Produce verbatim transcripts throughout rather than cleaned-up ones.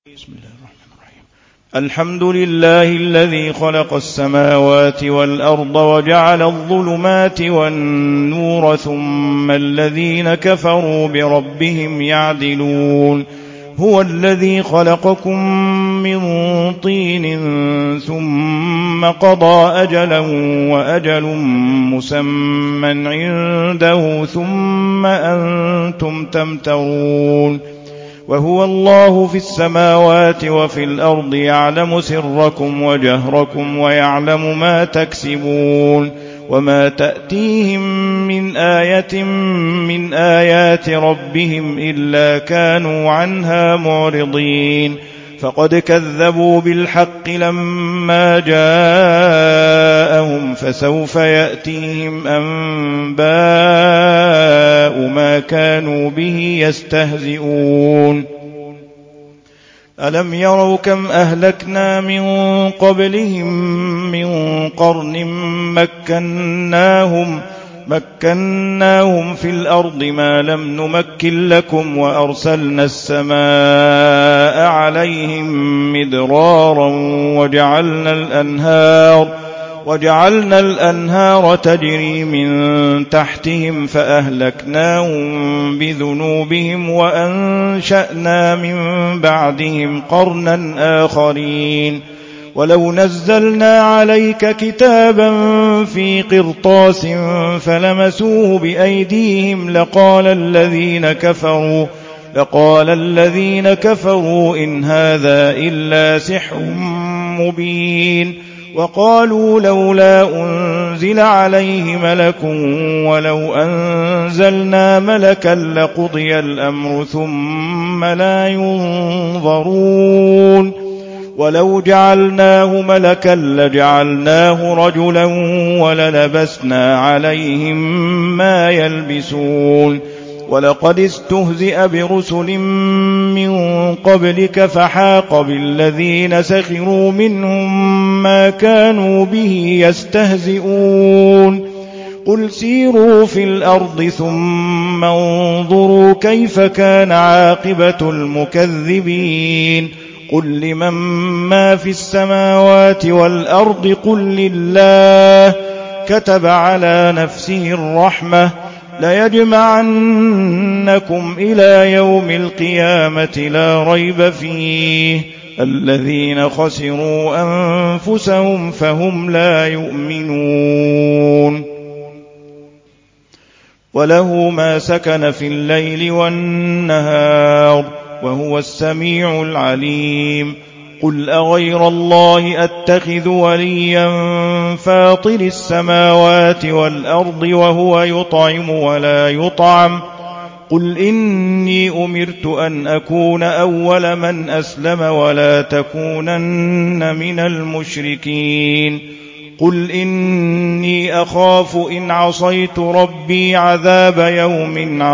بسم الله الرحمن الرحيم. الحمد لله الذي خلق السماوات والأرض وجعل الظلمات والنور ثم الذين كفروا بربهم يعدلون. هو الذي خلقكم من طين ثم قضى أجلا وأجل مسمى عنده ثم أنتم تمترون. وهو الله في السماوات وفي الأرض يعلم سركم وجهركم ويعلم ما تكسبون. وما تأتيهم من آية من آيات ربهم إلا كانوا عنها معرضين. فقد كذبوا بالحق لما جاءهم فسوف يأتيهم أنباء ما كانوا به يستهزئون. ألم يروا كم أهلكنا من قبلهم من قرن مكناهم مكناهم في الأرض ما لم نمكن لكم وأرسلنا السماء عليهم مدرارا وجعلنا الأنهار وجعلنا الأنهار تجري من تحتهم فأهلكناهم بذنوبهم وأنشأنا من بعدهم قرنا آخرين. ولو نزلنا عليك كتابا في قرطاس فلمسوه بأيديهم لقال الذين كفروا لقال الذين كفروا إن هذا إلا سحر مبين. وقالوا لولا أنزل عليه ملك ولو أنزلنا ملكا لقضي الأمر ثم لا ينظرون. ولو جعلناه ملكا لجعلناه رجلا وللبسنا عليهم ما يلبسون. ولقد استهزئ برسل من قبلك فحاق بالذين سخروا منهم ما كانوا به يستهزئون. قل سيروا في الأرض ثم انظروا كيف كان عاقبة المكذبين. قل لمن ما في السماوات والأرض قل لله كتب على نفسه الرحمة ليجمعنكم إلى يوم القيامة لا ريب فيه الذين خسروا أنفسهم فهم لا يؤمنون. وله ما سكن في الليل والنهار وهو السميع العليم. قل أغير الله أتخذ وليا فاطر السماوات والأرض وهو يطعم ولا يطعم. قل إني أمرت أن أكون أول من أسلم ولا تكونن من المشركين. قل إني أخاف إن عصيت ربي عذاب يوم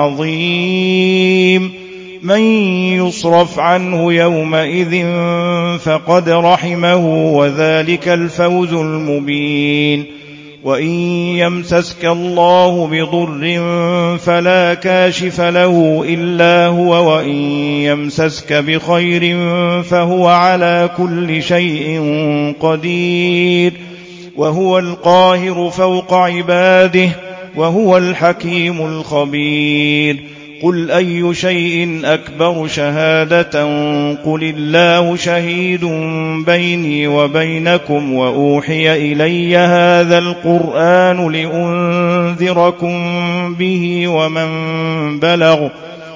عظيم. من يصرف عنه يومئذ فقد رحمه وذلك الفوز المبين. وإن يمسسك الله بضر فلا كاشف له إلا هو وإن يمسسك بخير فهو على كل شيء قدير. وهو القاهر فوق عباده وهو الحكيم الخبير. قل أي شيء أكبر شهادة قل الله شهيد بيني وبينكم وأوحي إلي هذا القرآن لأنذركم به ومن بلغ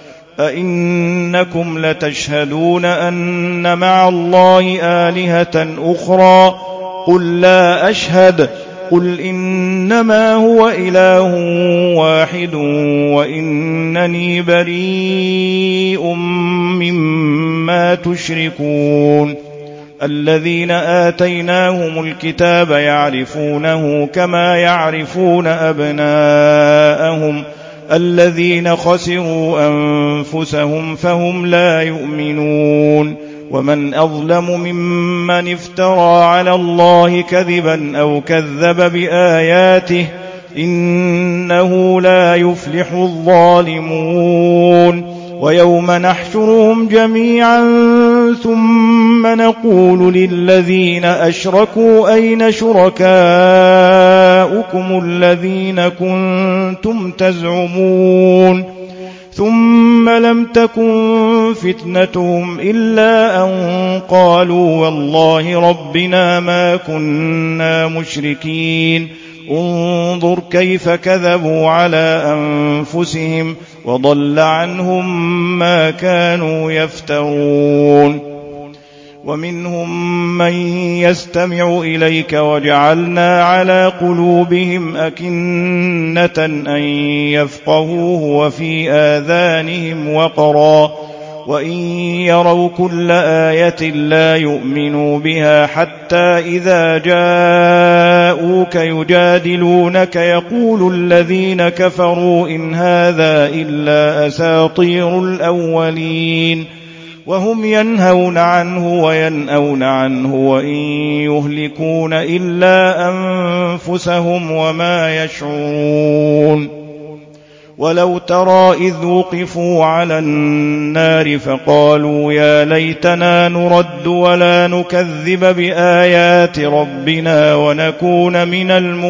أئنكم لتشهدون أن مع الله آلهة أخرى قل لا أشهد. قل إنما هو إله واحد وإنني بريء مما تشركون. الذين آتيناهم الكتاب يعرفونه كما يعرفون أبناءهم الذين خسروا أنفسهم فهم لا يؤمنون. ومن أظلم ممن افترى على الله كذبا أو كذب بآياته إنه لا يفلح الظالمون. ويوم نحشرهم جميعا ثم نقول للذين أشركوا أين شركاؤكم الذين كنتم تزعمون ثم لم تكن فتنتهم إلا أن قالوا والله ربنا ما كنا مشركين انظر كيف كذبوا على أنفسهم وضل عنهم ما كانوا يفترون ومنهم من يستمع إليك وجعلنا على قلوبهم أكنة أن يفقهوه وفي آذانهم وقرا وإن يروا كل آية لا يؤمنوا بها حتى إذا جاءوك يجادلونك يقول الذين كفروا إن هذا إلا أساطير الأولين وهم ينهون عنه وينأون عنه وإن يهلكون إلا أنفسهم وما يشعرون ولو ترى إذ وقفوا على النار فقالوا يا ليتنا نرد ولا نكذب بآيات ربنا ونكون من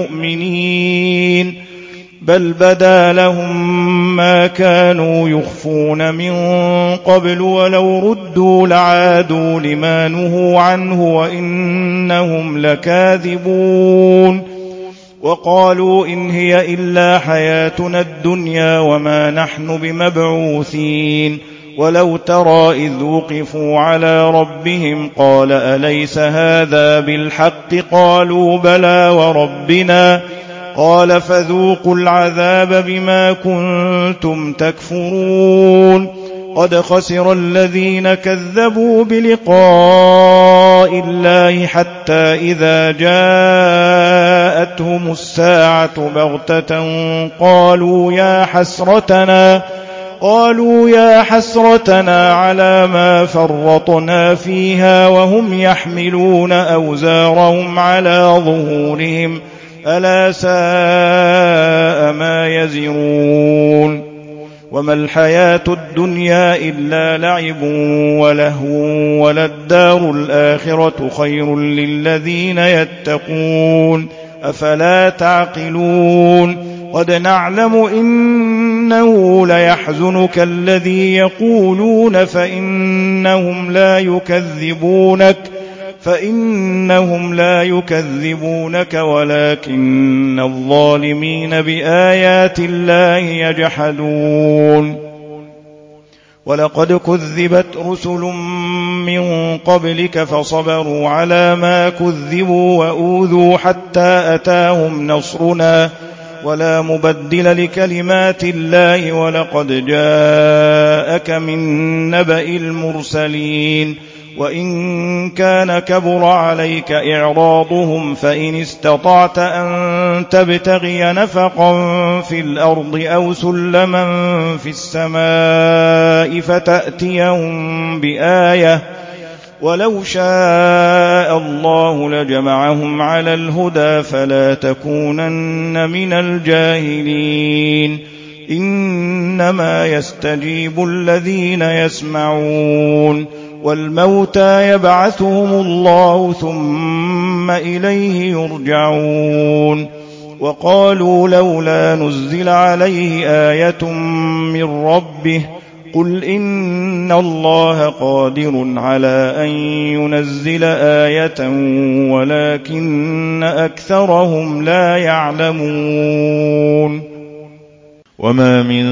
المؤمنين بل بدا لهم ما كانوا يخفون من قبل ولو ردوا لعادوا لما نهوا عنه وإنهم لكاذبون وقالوا إن هي إلا حياتنا الدنيا وما نحن بمبعوثين ولو ترى إذ وقفوا على ربهم قال أليس هذا بالحق قالوا بلى وربنا قال فذوقوا العذاب بما كنتم تكفرون قد خسر الذين كذبوا بلقاء الله حتى إذا جاءتهم الساعة بغتة قالوا يا حسرتنا قالوا يا حسرتنا على ما فرطنا فيها وهم يحملون أوزارهم على ظهورهم ألا ساء ما يزرون وما الحياة الدنيا إلا لعب ولهو وللدار الآخرة خير للذين يتقون أفلا تعقلون قد نعلم إنه ليحزنك الذي يقولون فإنهم لا يكذبونك فإنهم لا يكذبونك ولكن الظالمين بآيات الله يجحدون ولقد كذبت رسل من قبلك فصبروا على ما كذبوا وأوذوا حتى أتاهم نصرنا ولا مبدل لكلمات الله ولقد جاءك من نبأ المرسلين وإن كان كبر عليك إعراضهم فإن استطعت أن تبتغي نفقا في الأرض أو سلما في السماء فتأتيهم بآية ولو شاء الله لجمعهم على الهدى فلا تكونن من الجاهلين إنما يستجيب الذين يسمعون والموتى يبعثهم الله ثم إليه يرجعون وقالوا لولا نزل عليه آية من ربه قل إن الله قادر على أن ينزل آية ولكن أكثرهم لا يعلمون وما من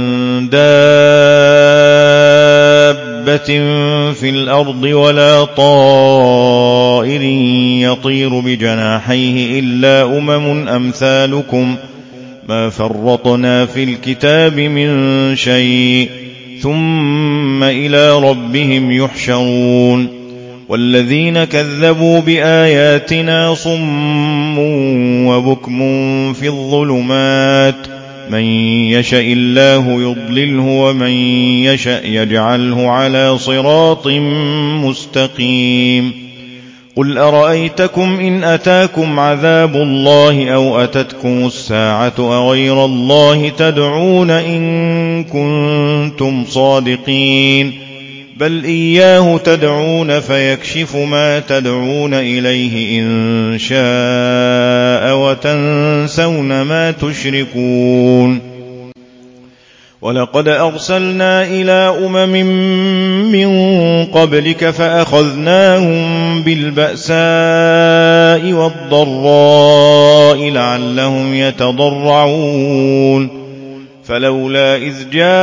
دابة في الأرض ولا طائر يطير بجناحيه إلا أمم أمثالكم ما فرطنا في الكتاب من شيء ثم إلى ربهم يحشرون والذين كذبوا بآياتنا صم وبكم في الظلمات من يشاء الله يضلله ومن يشاء يجعله على صراط مستقيم قل أرأيتكم إن أتاكم عذاب الله أو أتتكم الساعة أغير الله تدعون إن كنتم صادقين بل إياه تدعون فيكشف ما تدعون إليه إن شاء وتنسون ما تشركون. ولقد أرسلنا إلى أمم من قبلك فأخذناهم بالبأساء والضراء لعلهم يتضرعون فلولا إذ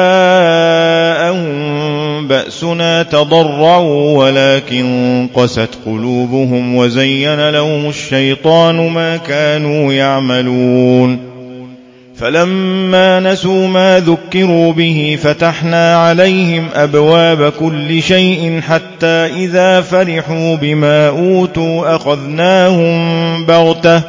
جاءهم بأسنا تضرعوا ولكن قست قلوبهم وزين لهم الشيطان ما كانوا يعملون. فلما نسوا ما ذكروا به فتحنا عليهم أبواب كل شيء حتى إذا فرحوا بما أوتوا أخذناهم بغتة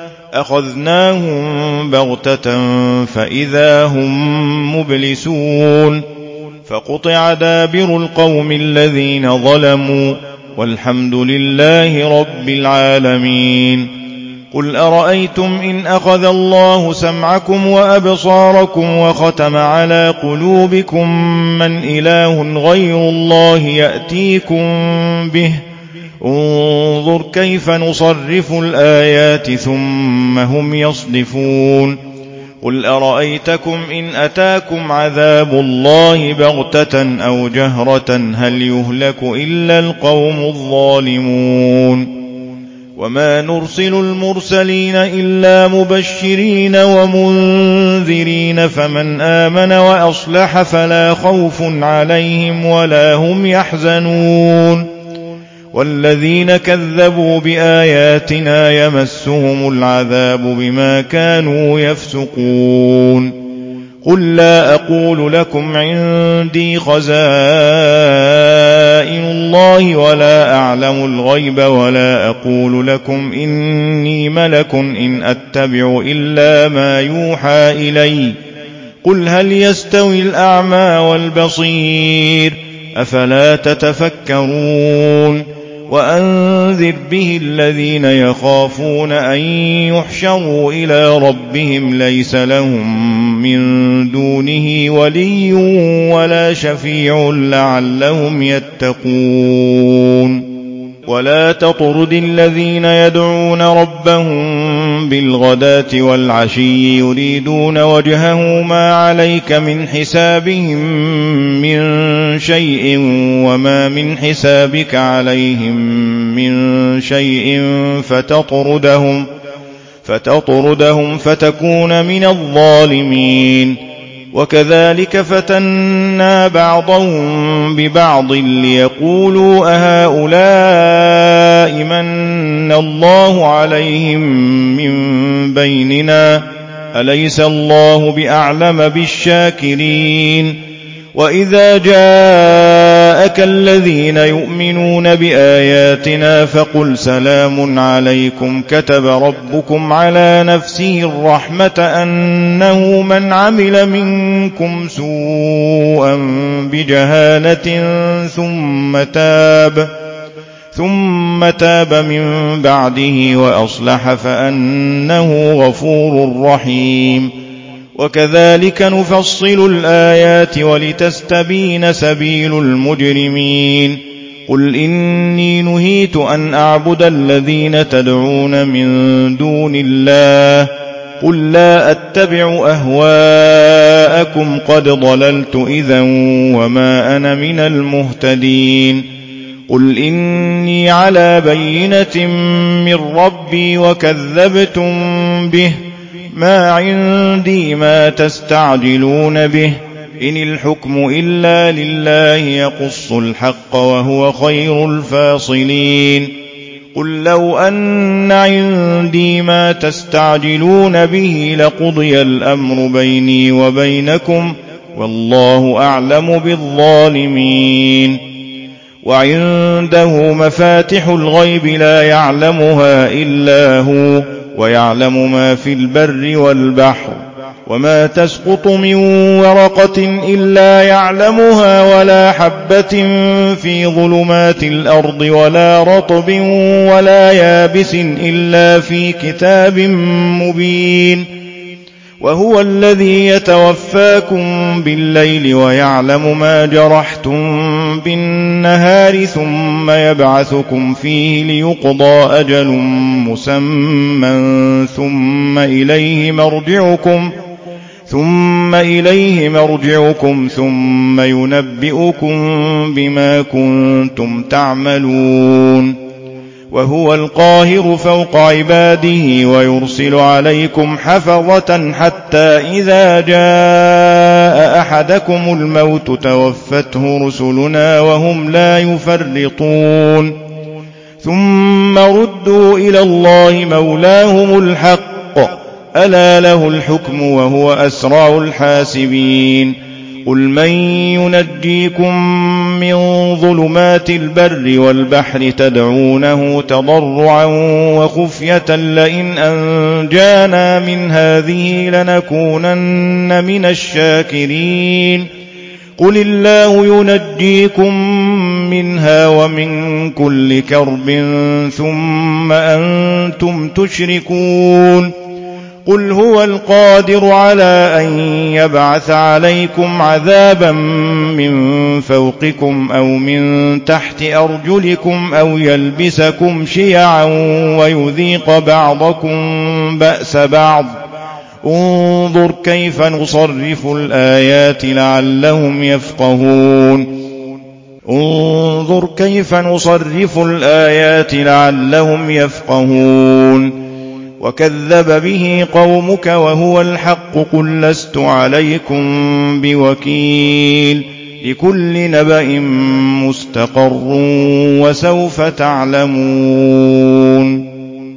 أخذناهم بغتة فإذا هم مبلسون فقطع دابر القوم الذين ظلموا والحمد لله رب العالمين. قل أرأيتم إن أخذ الله سمعكم وأبصاركم وختم على قلوبكم من إله غير الله يأتيكم به انظر كيف نصرف الآيات ثم هم يصدفون. قل أرأيتكم إن أتاكم عذاب الله بغتة أو جهرة هل يهلك إلا القوم الظالمون. وما نرسل المرسلين إلا مبشرين ومنذرين فمن آمن وأصلح فلا خوف عليهم ولا هم يحزنون. والذين كذبوا بآياتنا يمسهم العذاب بما كانوا يفسقون. قل لا أقول لكم عندي خزائن الله ولا أعلم الغيب ولا أقول لكم إني ملك إن أتبع إلا ما يوحى إلي. قل هل يستوي الأعمى والبصير أفلا تتفكرون. وأنذر به الذين يخافون أن يحشروا إلى ربهم ليس لهم من دونه ولي ولا شفيع لعلهم يتقون. ولا تطرد الذين يدعون ربهم بالغداة والعشي يريدون وجهه ما عليك من حسابهم من شيء وما من حسابك عليهم من شيء فتطردهم فتطردهم فتكون من الظالمين. وكذلك فتنا بعضهم ببعض ليقولوا أهؤلاء من الله عليهم من بيننا أليس الله بأعلم بالشاكرين. وإذا جاءك الذين يؤمنون بآياتنا فقل سلام عليكم كتب ربكم على نفسه الرحمة أنه من عمل منكم سوءا بجهالة ثم تاب ثم تاب من بعده وأصلح فأنه غفور رحيم. وكذلك نفصل الآيات ولتستبين سبيل المجرمين. قل إني نهيت أن أعبد الذين تدعون من دون الله قل لا أتبع أهواءكم قد ضللت إذا وما أنا من المهتدين. قل إني على بينة من ربي وكذبتم به ما عندي ما تستعجلون به إن الحكم إلا لله يقص الحق وهو خير الفاصلين. قل لو أن عندي ما تستعجلون به لقضي الأمر بيني وبينكم والله أعلم بالظالمين. وعنده مفاتح الغيب لا يعلمها إلا هو ويعلم ما في البر والبحر وما تسقط من ورقة إلا يعلمها ولا حبة في ظلمات الأرض ولا رطب ولا يابس إلا في كتاب مبين. وهو الذي يتوفاكم بالليل ويعلم ما جرحتم بالنهار ثم يبعثكم فيه ليقضى أجل مسمى ثم إليه مرجعكم ثم إليه مرجعكم ثم ينبئكم بما كنتم تعملون. وهو القاهر فوق عباده ويرسل عليكم حفظة حتى إذا جاء أحدكم الموت توفته رسلنا وهم لا يفرطون ثم ردوا إلى الله مولاهم الحق ألا له الحكم وهو أسرع الحاسبين. قل من ينجيكم من ظلمات البر والبحر تدعونه تضرعا وخفية لئن أنجانا من هذه لنكونن من الشاكرين. قل الله ينجيكم منها ومن كل كرب ثم أنتم تشركون. قل هو القادر على أن يبعث عليكم عذابا من فوقكم أو من تحت أرجلكم أو يلبسكم شيعا ويذيق بعضكم بأس بعض. انظر كيف نصرف الآيات لعلهم يفقهون انظر كيف نصرف الآيات لعلهم يفقهون. وكذب به قومك وهو الحق قل لست عليكم بوكيل لكل نبأ مستقر وسوف تعلمون.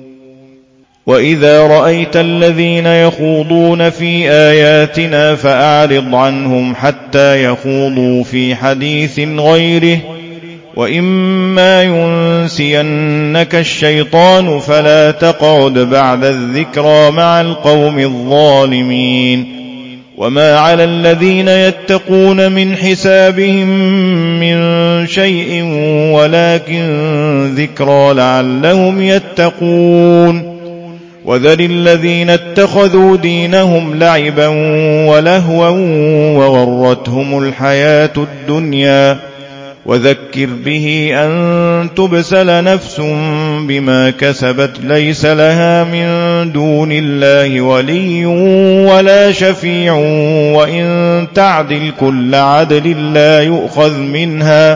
وإذا رأيت الذين يخوضون في آياتنا فأعرض عنهم حتى يخوضوا في حديث غيره وإما ينسينك الشيطان فلا تقعد بعد الذكرى مع القوم الظالمين. وما على الذين يتقون من حسابهم من شيء ولكن ذكرى لعلهم يتقون. وذر الذين اتخذوا دينهم لعبا ولهوا وغرتهم الحياة الدنيا وذكر به أن تبسل نفس بما كسبت ليس لها من دون الله ولي ولا شفيع وإن تعدل كل عدل لا يؤخذ منها.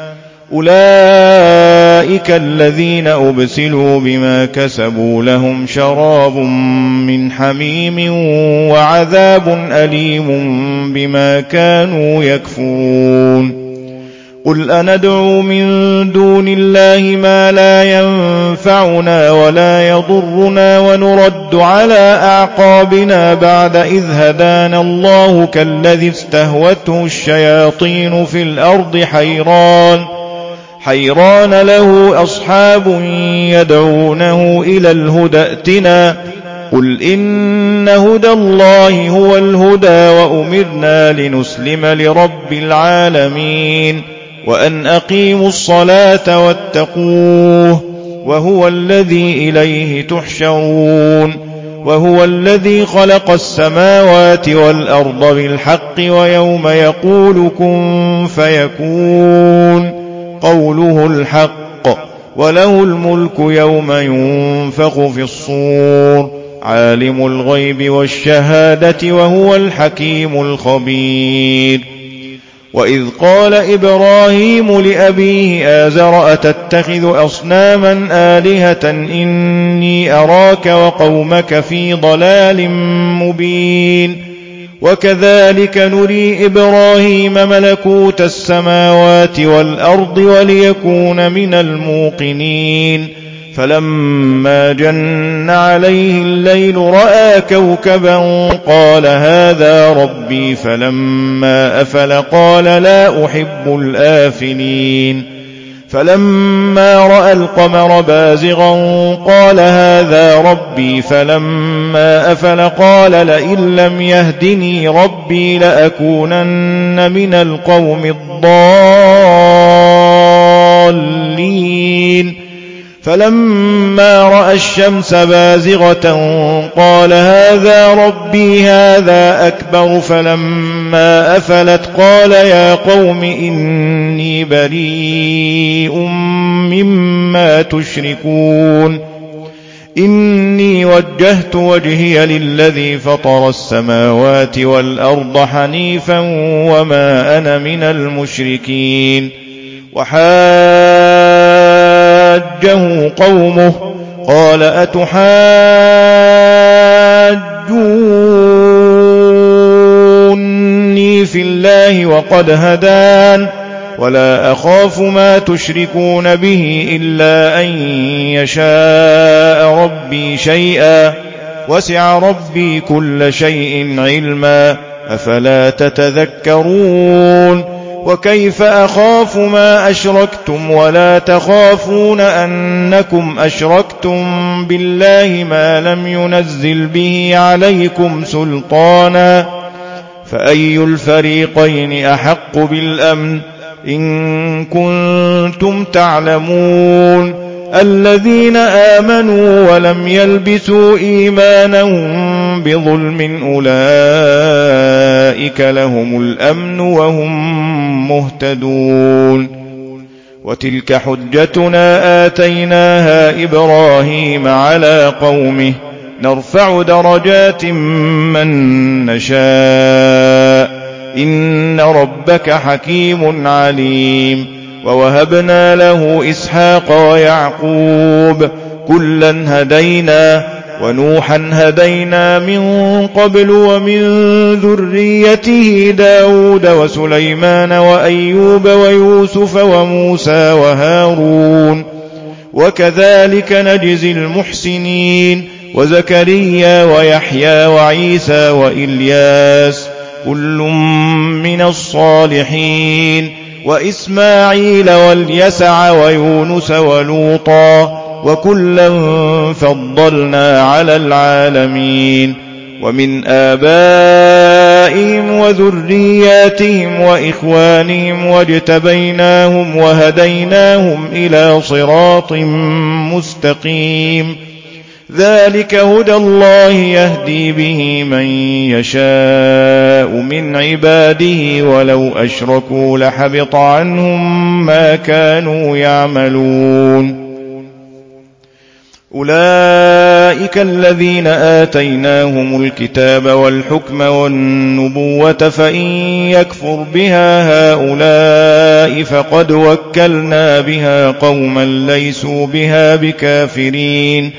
أولئك الذين أبسلوا بما كسبوا لهم شراب من حميم وعذاب أليم بما كانوا يكفرون. قل أندعو من دون الله ما لا ينفعنا ولا يضرنا ونرد على أعقابنا بعد إذ هدانا الله كالذي استهوته الشياطين في الأرض حيران حيران له أصحاب يدعونه إلى الهدى ائتنا. قل إن هدى الله هو الهدى وأمرنا لنسلم لرب العالمين وأن أقيموا الصلاة واتقوه وهو الذي إليه تحشرون. وهو الذي خلق السماوات والأرض بالحق ويوم يقول كن فيكون قوله الحق وله الملك يوم ينفخ في الصور عالم الغيب والشهادة وهو الحكيم الخبير. وإذ قال إبراهيم لأبيه آزر أتتخذ أصناما آلهة إني أراك وقومك في ضلال مبين. وكذلك نري إبراهيم ملكوت السماوات والأرض وليكون من الموقنين. فلما جن عليه الليل رأى كوكبا قال هذا ربي فلما أفل قال لا أحب الآفلين. فلما رأى القمر بازغا قال هذا ربي فلما أفل قال لئن لم يهدني ربي لأكونن من القوم الضالين. فلما رأى الشمس بازغة قال هذا ربي هذا أكبر فلما أفلت قال يا قوم إني بريء مما تشركون إني وجهت وجهي للذي فطر السماوات والأرض حنيفا وما أنا من المشركين وحاجه قومه قال أتحاجوني في الله وقد هدان ولا أخاف ما تشركون به إلا أن يشاء ربي شيئا وسع ربي كل شيء علما أفلا تتذكرون وكيف أخاف ما أشركتم ولا تخافون أنكم أشركتم بالله ما لم ينزل به عليكم سلطانا فأي الفريقين أحق بالأمن إن كنتم تعلمون الذين آمنوا ولم يلبسوا إيمانهم بظلم أولئك لهم الأمن وهم مهتدون وتلك حجتنا آتيناها إبراهيم على قومه نرفع درجات من نشاء إن ربك حكيم عليم ووهبنا له إسحاق ويعقوب كلا هدينا ونوحا هدينا من قبل ومن ذريته داود وسليمان وأيوب ويوسف وموسى وهارون وكذلك نجزي المحسنين وزكريا ويحيى وعيسى وإلياس كل من الصالحين وإسماعيل واليسع ويونس ولوطا وكلا فضلنا على العالمين ومن آبائهم وذرياتهم وإخوانهم واجتبيناهم وهديناهم إلى صراط مستقيم ذلك هدى الله يهدي به من يشاء من عباده ولو أشركوا لحبط عنهم ما كانوا يعملون أولئك الذين آتيناهم الكتاب والحكم والنبوة فإن يكفر بها هؤلاء فقد وكلنا بها قوما ليسوا بها بكافرين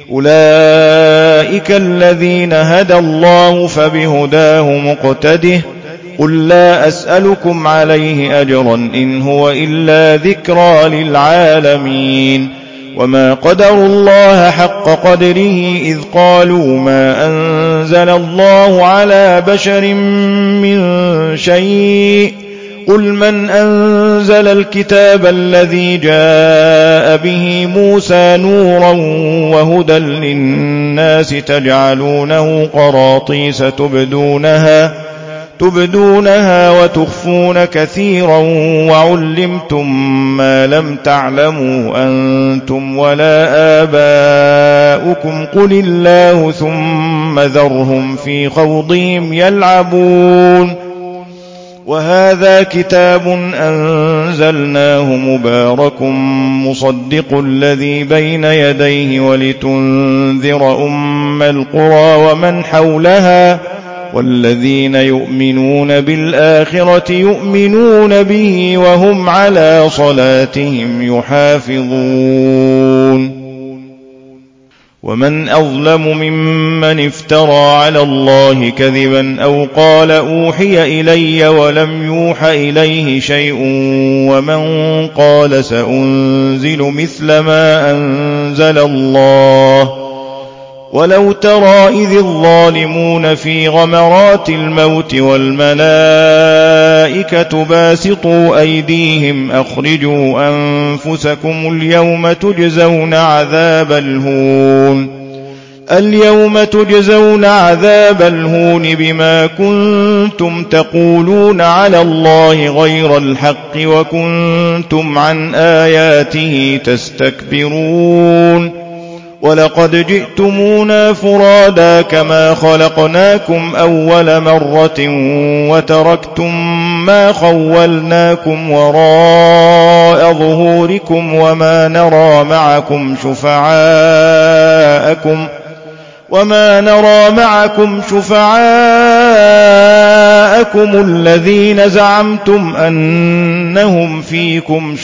أولئك الذين هدى الله فبهداه مقتده قل لا أسألكم عليه أجرا إن هو إلا ذكرى للعالمين وما قدروا الله حق قدره إذ قالوا ما أنزل الله على بشر من شيء قل من أنزل الكتاب الذي جاء به موسى نورا وهدى للناس تجعلونه قراطيس تبدونها تبدونها وتخفون كثيرا وعلمتم ما لم تعلموا أنتم ولا آباؤكم قل الله ثم ذرهم في خوضهم يلعبون وهذا كتاب أنزلناه مبارك مصدق الذي بين يديه ولتنذر أم القرى ومن حولها والذين يؤمنون بالآخرة يؤمنون به وهم على صلاتهم يحافظون ومن أظلم ممن افترى على الله كذبا أو قال أوحي إلي ولم يوح إليه شيء ومن قال سأنزل مثل ما أنزل الله ولو ترى إذ الظالمون في غمرات الموت والملائكة باسطوا أيديهم أخرجوا أنفسكم اليوم تجزون عذاب الهون اليوم تجزون عذاب الهون بما كنتم تقولون على الله غير الحق وكنتم عن آياته تستكبرون ولقد جئتمونا فرادا كما خلقناكم أول مرة وتركتم ما خولناكم وراء ظهوركم وما نرى معكم شفعاءكم وما نرى معكم شفعاءكم الذين زعمتم أنهم فيكم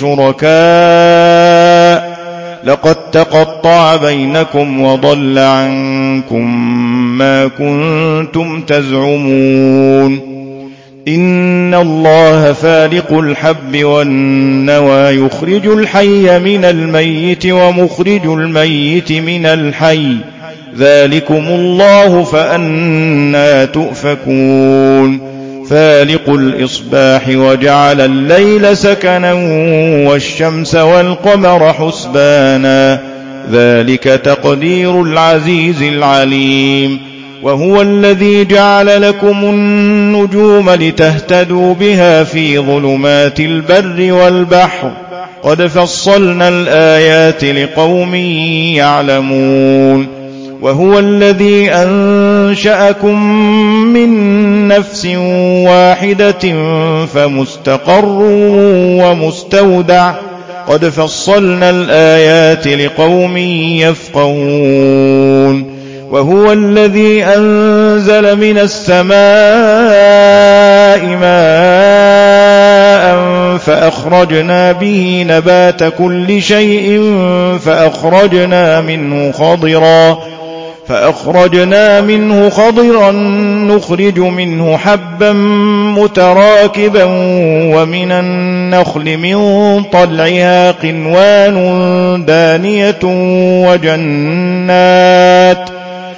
شركاء لقد تقطع بينكم وضل عنكم ما كنتم تزعمون إن الله فالق الحب والنوى يخرج الحي من الميت ومخرج الميت من الحي ذلكم الله فأنى تؤفكون فالق الإصباح وجعل الليل سكنا والشمس والقمر حسبانا ذلك تقدير العزيز العليم وهو الذي جعل لكم النجوم لتهتدوا بها في ظلمات البر والبحر قد فصلنا الآيات لقوم يعلمون وهو الذي أنشأكم من نفس واحدة فمستقر ومستودع قد فصلنا الآيات لقوم يفقهون وهو الذي أنزل من السماء ماء فأخرجنا به نبات كل شيء فأخرجنا منه خضرا فأخرجنا منه خضرا نخرج منه حبا متراكبا ومن النخل من طلعها قنوان دانية وجنات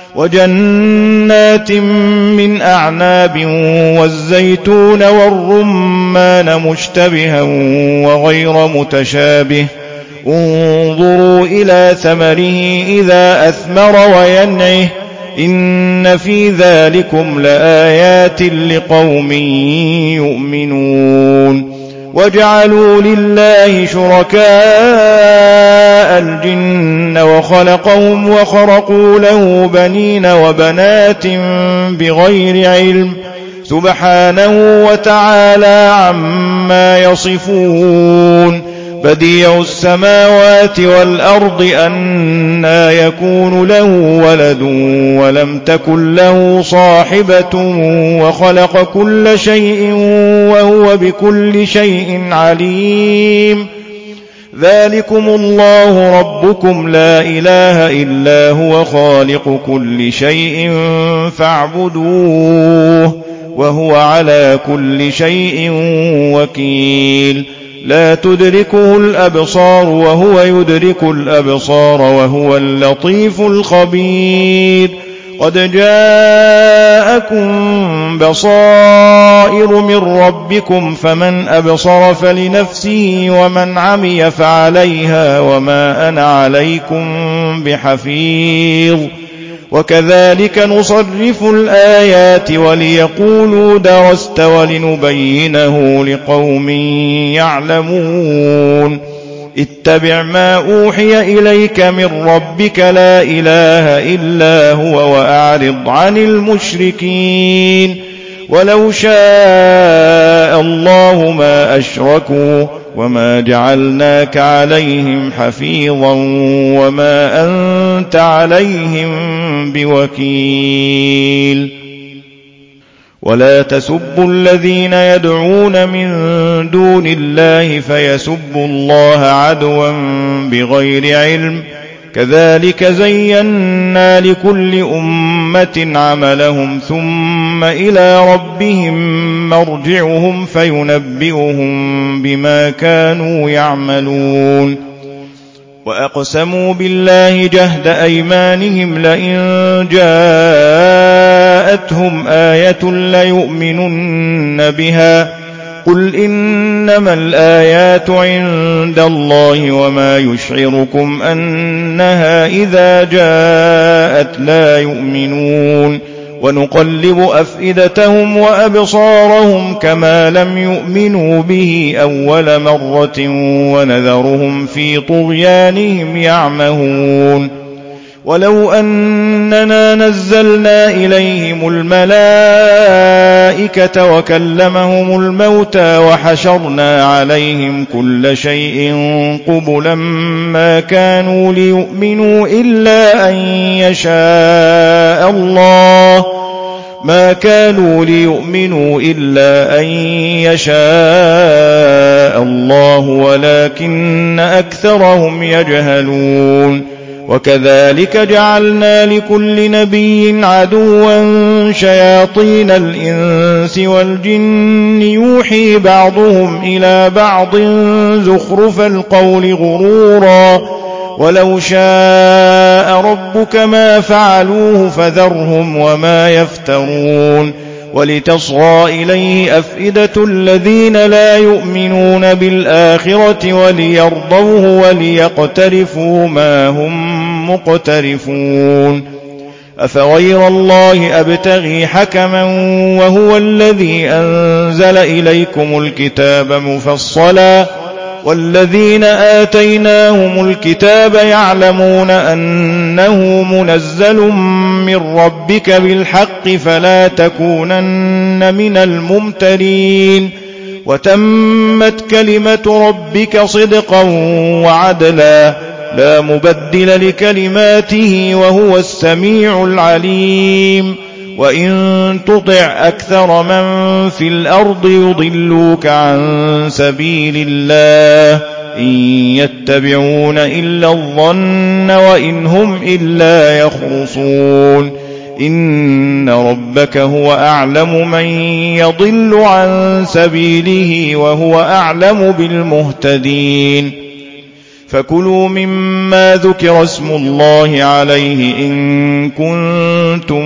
وجنات من أعناب والزيتون والرمان مشتبها وغير متشابه انظروا إلى ثمره إذا أثمر وينعه إن في ذلكم لآيات لقوم يؤمنون وجعلوا لله شركاء الجن وخلقهم وخرقوا له بنين وبنات بغير علم سبحانه وتعالى عما يصفون بديع السماوات والأرض أنى يكون له ولد ولم تكن له صاحبة وخلق كل شيء وهو بكل شيء عليم ذلكم الله ربكم لا إله إلا هو خالق كل شيء فاعبدوه وهو على كل شيء وكيل لا تدركه الأبصار وهو يدرك الأبصار وهو اللطيف الخبير قد جاءكم بصائر من ربكم فمن أبصر فلنفسه ومن عمي فعليها وما أنا عليكم بحفيظ وكذلك نصرف الآيات وليقولوا درست ولنبينه لقوم يعلمون اتبع ما أوحي إليك من ربك لا إله إلا هو وأعرض عن المشركين ولو شاء الله ما أشركوا وما جعلناك عليهم حفيظا وما أنت عليهم بوكيل ولا تسبوا الذين يدعون من دون الله فيسبوا الله عدوا بغير علم كذلك زينا لكل أمة عملهم ثم إلى ربهم مرجعهم فينبئهم بما كانوا يعملون وأقسموا بالله جهد أيمانهم لئن جاءتهم آية ليؤمنن بها قل إنما الآيات عند الله وما يشعركم أنها إذا جاءت لا يؤمنون ونقلب أفئدتهم وأبصارهم كما لم يؤمنوا به أول مرة ونذرهم في طغيانهم يعمهون ولو أننا نزلنا إليهم الملائكة وكلمهم الموتى وحشرنا عليهم كل شيء قبلا ما كانوا ليؤمنوا إلا أن يشاء الله ما كانوا ليؤمنوا إلا أن يشاء الله ولكن أكثرهم يجهلون وكذلك جعلنا لكل نبي عدوا شياطين الإنس والجن يوحي بعضهم إلى بعض زخرف القول غرورا ولو شاء ربك ما فعلوه فذرهم وما يفترون ولتصغى إليه أفئدة الذين لا يؤمنون بالآخرة وليرضوه وليقترفوا ما هم مقترفون أفغير الله أبتغي حكما وهو الذي أنزل إليكم الكتاب مفصلا والذين آتيناهم الكتاب يعلمون أنه منزل من ربك بالحق فلا تكونن من الممترين وتمت كلمة ربك صدقا وعدلا لا مبدل لكلماته وهو السميع العليم وإن تطع أكثر من في الأرض يضلوك عن سبيل الله إن يتبعون إلا الظن وإن هم إلا يخرصون إن ربك هو أعلم من يضل عن سبيله وهو أعلم بالمهتدين فكلوا مما ذكر اسم الله عليه إن كنتم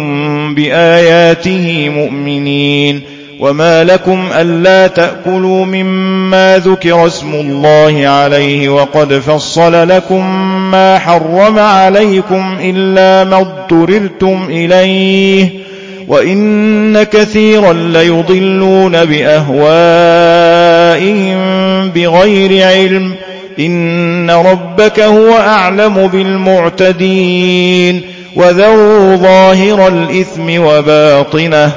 بآياته مؤمنين وما لكم ألا تأكلوا مما ذكر اسم الله عليه وقد فصل لكم ما حرم عليكم إلا ما اضطررتم إليه وإن كثيرا ليضلون بأهوائهم بغير علم إن ربك هو أعلم بالمعتدين وذروا ظاهر الإثم وباطنه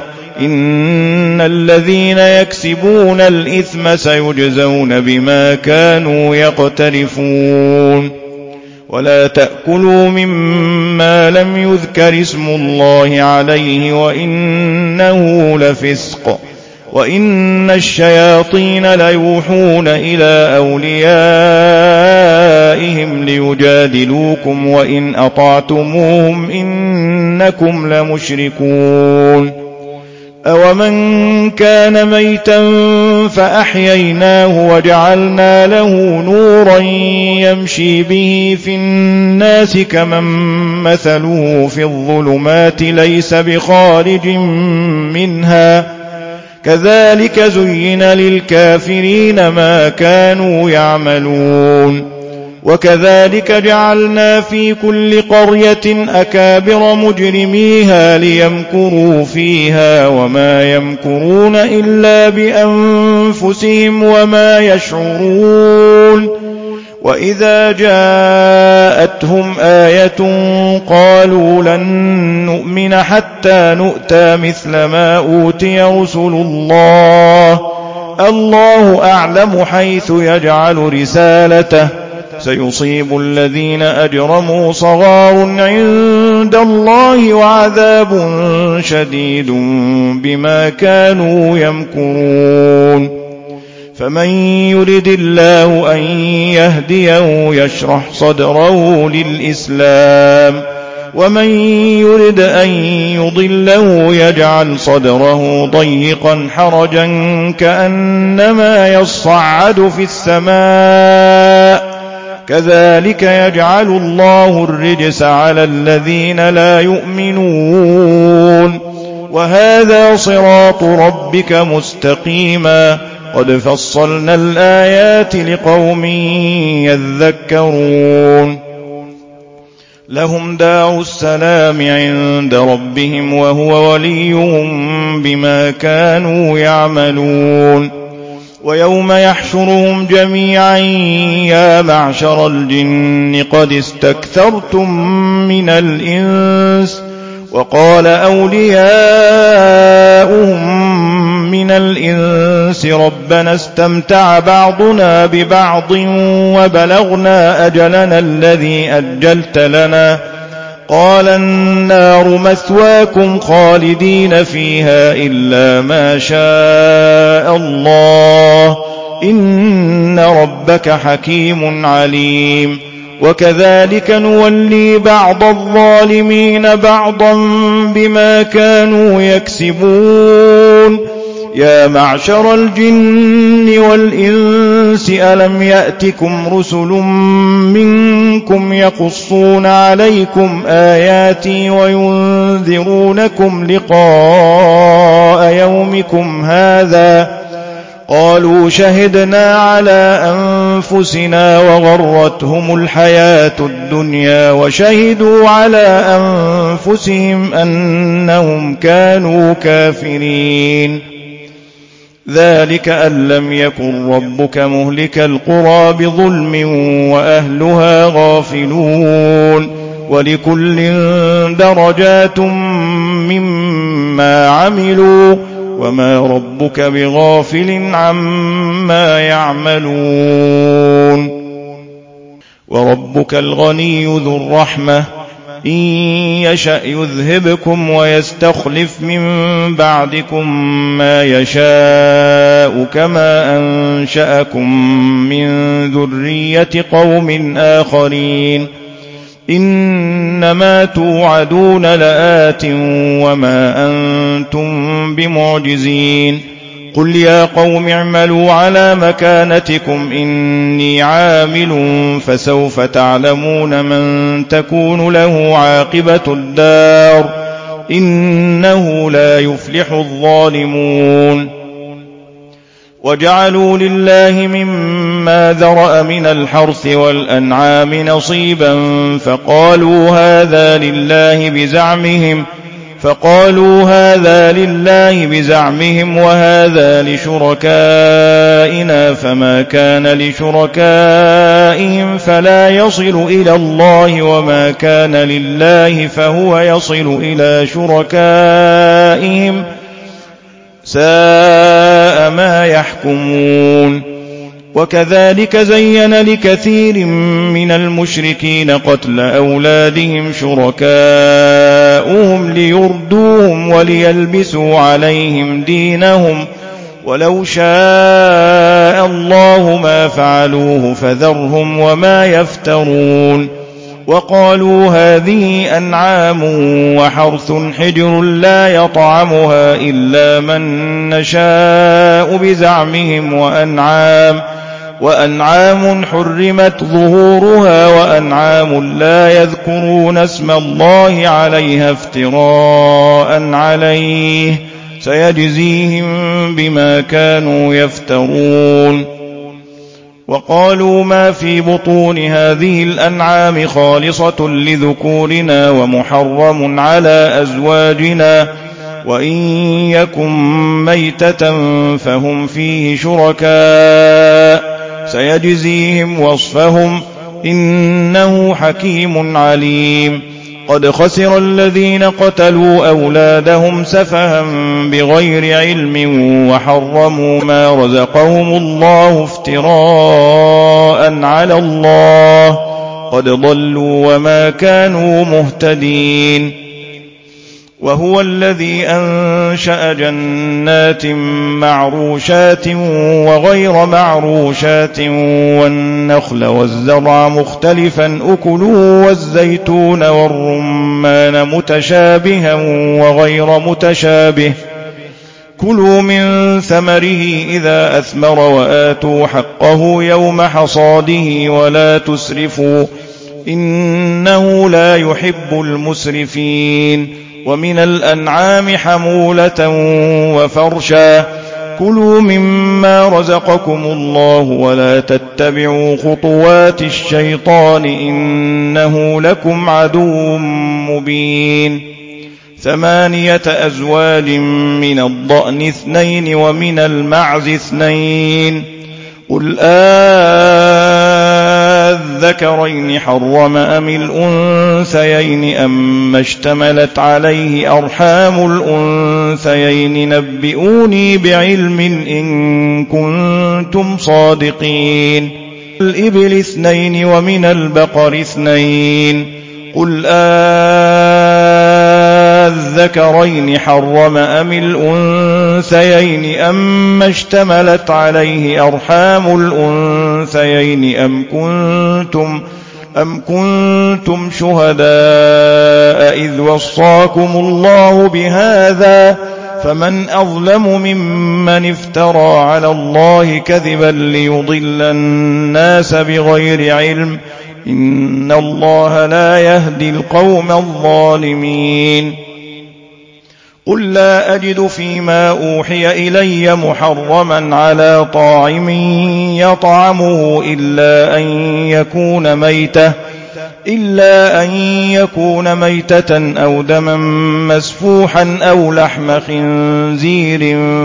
إن الذين يكسبون الإثم سيجزون بما كانوا يقترفون ولا تأكلوا مما لم يذكر اسم الله عليه وإنه لفسق وإن الشياطين ليوحون إلى أوليائهم ليجادلوكم وإن أطعتموهم إنكم لمشركون أومن كان ميتا فأحييناه وجعلنا له نورا يمشي به في الناس كمن مثله في الظلمات ليس بخارج منها كذلك زين للكافرين ما كانوا يعملون وكذلك جعلنا في كل قرية أكابر مجرميها ليمكروا فيها وما يمكرون إلا بأنفسهم وما يشعرون وإذا جاءتهم آية قالوا لن نؤمن حتى نؤتى مثل ما أوتي رسل الله الله أعلم حيث يجعل رسالته سيصيب الذين أجرموا صغار عند الله وعذاب شديد بما كانوا يمكرون فمن يرد الله أن يهديه يشرح صدره للإسلام ومن يرد أن يضله يجعل صدره ضيقا حرجا كأنما يصعد في السماء كذلك يجعل الله الرجس على الذين لا يؤمنون وهذا صراط ربك مستقيما قد فصلنا الآيات لقوم يذكرون لهم دار السلام عند ربهم وهو وليهم بما كانوا يعملون ويوم يحشرهم جميعا يا معشر الجن قد استكثرتم من الإنس وقال أولياؤهم من الإنس ربنا استمتع بعضنا ببعض وبلغنا أجلنا الذي أجلت لنا قال النار مثواكم خالدين فيها إلا ما شاء الله إن ربك حكيم عليم وكذلك نولي بعض الظالمين بعضا بما كانوا يكسبون يا معشر الجن والإنس ألم يأتكم رسل منكم يقصون عليكم آياتي وينذرونكم لقاء يومكم هذا قالوا شهدنا على أنفسنا وغرتهم الحياة الدنيا وشهدوا على أنفسهم أنهم كانوا كافرين ذلك أن لم يكن ربك مهلك القرى بظلم وأهلها غافلون ولكل درجات مما عملوا وما ربك بغافل عما يعملون وربك الغني ذو الرحمة إن يشأ يذهبكم ويستخلف من بعدكم ما يشاء كما أنشأكم من ذرية قوم آخرين إنما توعدون لآت وما أنتم بمعجزين قل يا قوم اعملوا على مكانتكم إني عامل فسوف تعلمون من تكون له عاقبة الدار إنه لا يفلح الظالمون وجعلوا لله مما ذرأ من الحرث والأنعام نصيبا فقالوا هذا لله بزعمهم فقالوا هذا لله بزعمهم وهذا لشركائنا فما كان لشركائهم فلا يصل إلى الله وما كان لله فهو يصل إلى شركائهم ساء ما يحكمون وكذلك زين لكثير من المشركين قتل أولادهم شركاؤهم ليردوهم وليلبسوا عليهم دينهم ولو شاء الله ما فعلوه فذرهم وما يفترون وقالوا هذه أنعام وحرث حجر لا يطعمها إلا من نشاء بزعمهم وأنعام وأنعام حرمت ظهورها وأنعام لا يذكرون اسم الله عليها افتراء عليه سيجزيهم بما كانوا يفترون وقالوا ما في بطون هذه الأنعام خالصة لذكورنا ومحرم على أزواجنا وإن يكن ميتة فهم فيه شركاء سيجزيهم وصفهم إنه حكيم عليم قد خسر الذين قتلوا أولادهم سفها بغير علم وحرموا ما رزقهم الله افتراء على الله قد ضلوا وما كانوا مهتدين وهو الذي أنشأ جنات معروشات وغير معروشات والنخل والزرع مختلفا أكله والزيتون والرمان متشابها وغير متشابه كلوا من ثمره إذا أثمر وآتوا حقه يوم حصاده ولا تسرفوا إنه لا يحب المسرفين ومن الأنعام حمولة وفرشا كلوا مما رزقكم الله ولا تتبعوا خطوات الشيطان إنه لكم عدو مبين ثمانية أزواج من الضأن اثنين ومن المعز اثنين قل آذكرين حرم أم الأنثيين أما اشتملت عليه أرحام الأنثيين نبئوني بعلم إن كنتم صادقين الإبل اثنين ومن البقر اثنين قل آذكرين حرم أم الأنثيين أما اشتملت عليه أرحام الأنثيين أم كنتم أم كنتم شهداء إذ وصاكم الله بهذا فمن أظلم ممن افترى على الله كذبا ليضل الناس بغير علم إن الله لا يهدي القوم الظالمين قل لا أجد فيما أوحي إلي محرما على طاعم يطعمه إلا أن يكون ميتة إلا أن يكون ميتة أو دما مسفوحا أو لحم خنزير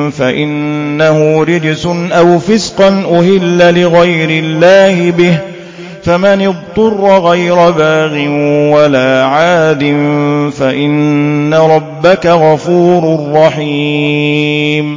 فإنه رجس أو فسقا أهل لغير الله به فمن اضطر غير باغ ولا عاد فإن ربك غفور رحيم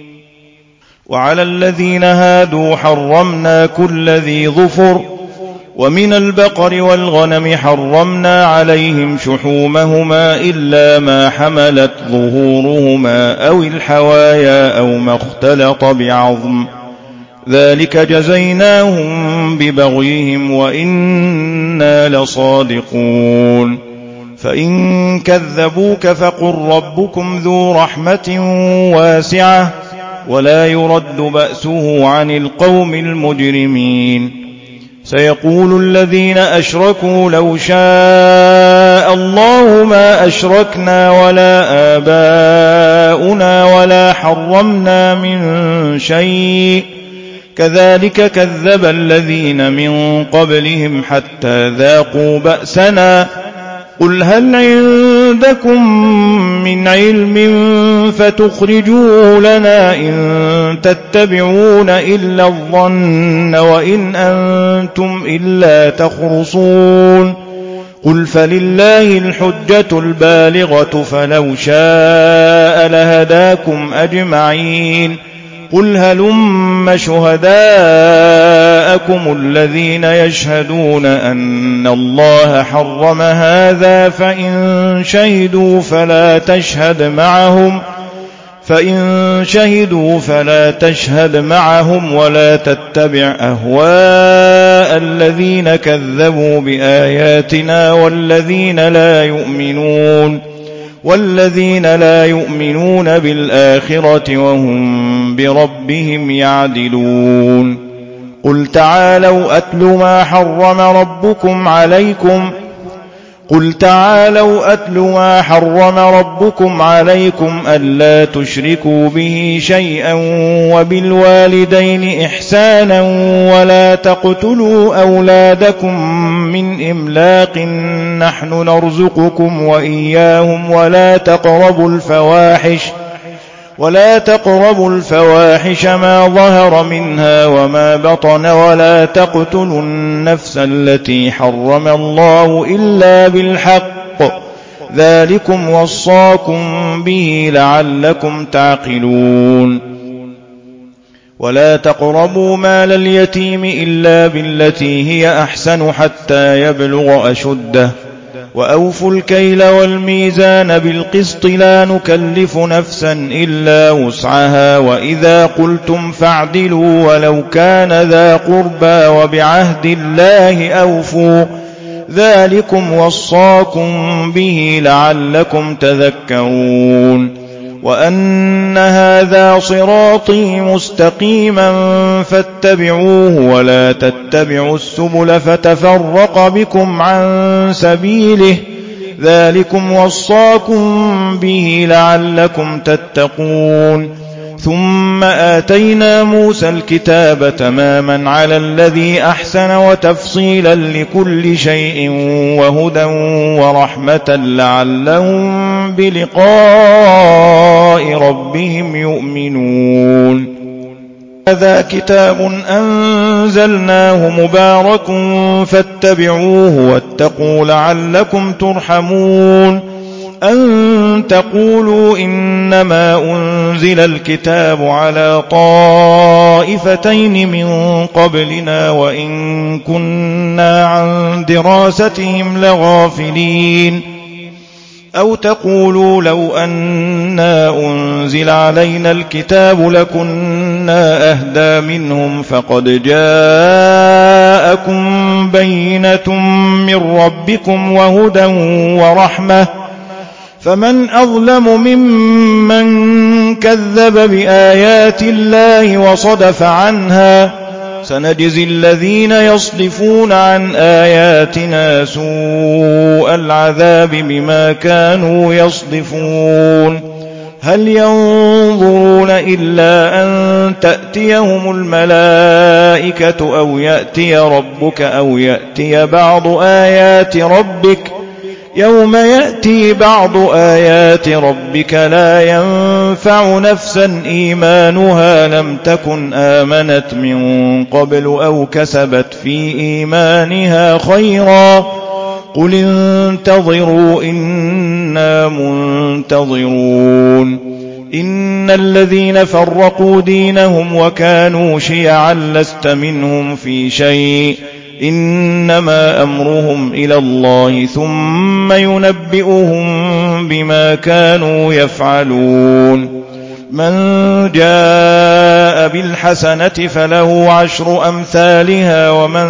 وعلى الذين هادوا حرمنا كل ذي ظفر ومن البقر والغنم حرمنا عليهم شحومهما إلا ما حملت ظهورهما أو الحوايا أو ما اختلط بعظم ذلك جزيناهم ببغيهم وإنا لصادقون فإن كذبوك فقل ربكم ذو رحمة واسعة ولا يرد بأسه عن القوم المجرمين سيقول الذين أشركوا لو شاء الله ما أشركنا ولا آباؤنا ولا حرمنا من شيء كذلك كذب الذين من قبلهم حتى ذاقوا بأسنا قل هل عندكم من علم فتخرجوه لنا إن تتبعون إلا الظن وإن أنتم إلا تخرصون قل فلله الحجة البالغة فلو شاء لهداكم أجمعين قل هلم شهداءكم الذين يشهدون أن الله حرم هذا فإن شهدوا فلا تشهد معهم فإن شهدوا فلا تشهد معهم ولا تتبع أهواء الذين كذبوا بآياتنا والذين لا يؤمنون والذين لا يؤمنون بالآخرة وهم بربهم يعدلون قل تعالوا أتل ما حرم ربكم عليكم قل تعالوا أتل ما حرم ربكم عليكم ألا تشركوا به شيئا وبالوالدين إحسانا ولا تقتلوا أولادكم من إملاق نحن نرزقكم وإياهم ولا تقربوا الفواحش ولا تقربوا الفواحش ما ظهر منها وما بطن ولا تقتلوا النفس التي حرم الله إلا بالحق ذلكم وصاكم به لعلكم تعقلون ولا تقربوا مال اليتيم إلا بالتي هي أحسن حتى يبلغ أشده وأوفوا الكيل والميزان بالقسط لا نكلف نفسا إلا وسعها وإذا قلتم فاعدلوا ولو كان ذا قربى وبعهد الله أوفوا ذلكم وصاكم به لعلكم تذكرون وأن هذا صراطي مستقيما فاتبعوه ولا تتبعوا السبل فتفرق بكم عن سبيله ذلكم وصاكم به لعلكم تتقون ثم آتينا موسى الكتاب تماما على الذي أحسن وتفصيلا لكل شيء وهدى ورحمة لعلهم بلقاء ربهم يؤمنون هذا كتاب أنزلناه مبارك فاتبعوه واتقوا لعلكم ترحمون أن تقولوا إنما أنزل الكتاب على طائفتين من قبلنا وإن كنا عن دراستهم لغافلين أو تقولوا لو أنا أنزل علينا الكتاب لكنا أهدى منهم فقد جاءكم بينة من ربكم وهدى ورحمة فمن أظلم ممن كذب بآيات الله وصدف عنها سنجزي الذين يصدفون عن آياتنا سوء العذاب بما كانوا يصدفون هل ينظرون إلا أن تأتيهم الملائكة أو يأتي ربك أو يأتي بعض آيات ربك يوم يأتي بعض آيات ربك لا ينفع نفسا إيمانها لم تكن آمنت من قبل أو كسبت في إيمانها خيرا قل انتظروا إنا منتظرون إن الذين فرقوا دينهم وكانوا شيعا لست منهم في شيء إنما أمرهم إلى الله ثم ينبئهم بما كانوا يفعلون من جاء بالحسنة فله عشر أمثالها ومن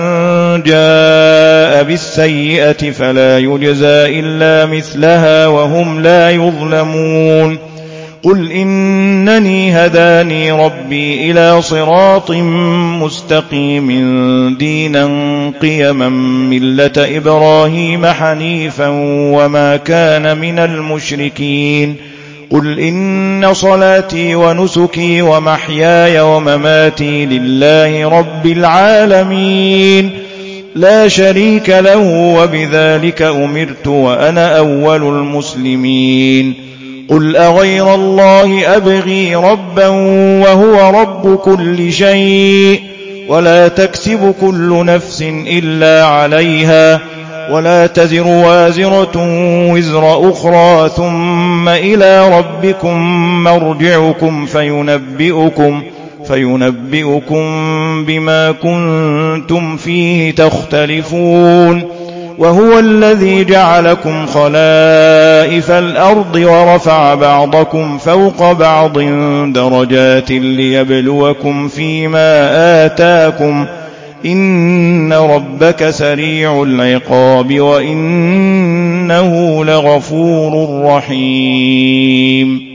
جاء بالسيئة فلا يجزى إلا مثلها وهم لا يظلمون قل إنني هداني ربي إلى صراط مستقيم دينا قيما ملة إبراهيم حنيفا وما كان من المشركين قل إن صلاتي ونسكي ومحياي ومماتي لله رب العالمين لا شريك له وبذلك أمرت وأنا أول المسلمين قل أغير الله أبغي ربا وهو رب كل شيء ولا تكسب كل نفس إلا عليها ولا تزر وازرة وزر أخرى ثم إلى ربكم مرجعكم فينبئكم فينبئكم بما كنتم فيه تختلفون وهو الذي جعلكم خلائف الأرض ورفع بعضكم فوق بعض درجات ليبلوكم فيما آتاكم إن ربك سريع العقاب وإنه لغفور رحيم